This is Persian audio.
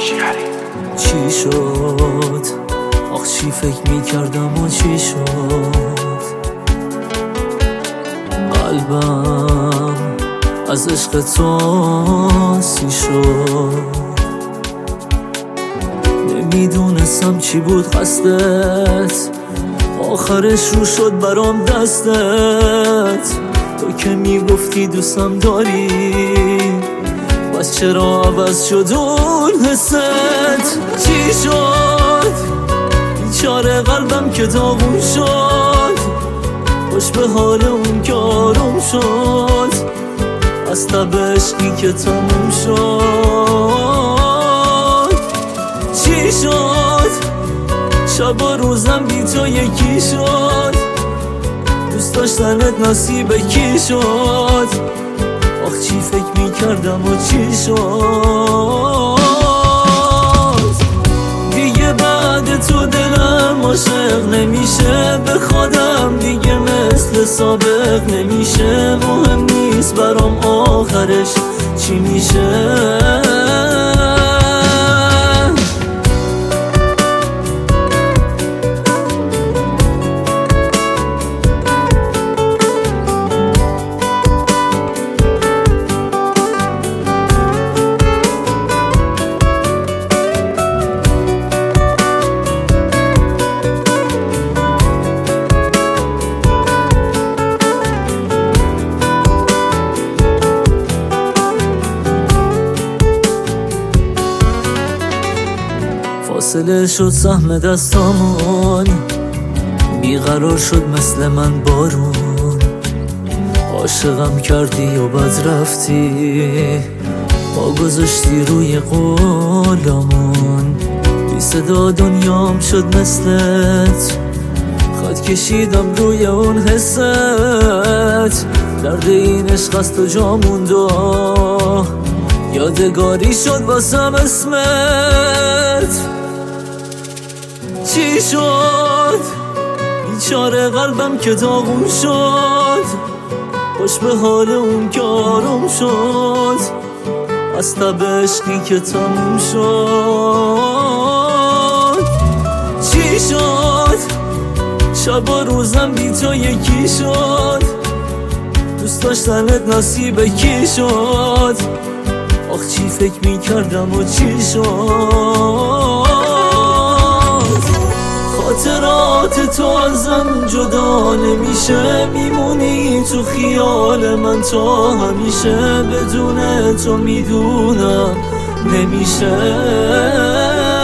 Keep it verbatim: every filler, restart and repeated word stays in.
چی شد؟ آخ چی فکر میکردم و چی شد؟ قلبم از عشق تو سی شد. نمیدونستم چی بود قصدت، آخرش رو شد برام دستت. تو که میگفتی دوستم داری، بس چرا عوض شد اون حست؟ چی شد؟ بیچاره قلبم که داغون شد، خوش به حال اون که آروم شد از تب عشقی که تموم شد. چی شد؟ شب و روزم بی تو یکی شد، دوست داشتنت نصیب کی شد؟ آخ چی فکر میکردم و چی شد؟ دیگه بعد تو دلم عاشق نمیشه، به خودم دیگه مثل سابق نمیشه. مهم نیست برام آخرش چی میشه. فاصله شد سهم دستامون، بیقرار شد مثل من بارون. عاشقم کردی و بد رفتی، پا گذاشتی روی قولمون. بی صدا دنیام شد مثلت، خط کشیدم روی اون حست. درد این عشق از تو جا موند و یادگاری شد واسم اسمت. چی شد؟ بیچاره قلبم که داغون شد، خوش به حال اون که آروم شد از تب عشقی که تموم شد. چی شد؟ شب و روزم بی تو یکی شد، دوست داشتنت نصیب کی شد؟ آخ چی فکر میکردم و چی شد؟ خاطرات تو ازم جدا نمیشه، میمونی تو خیال من تا همیشه. بدون تو میدونم نمیشه.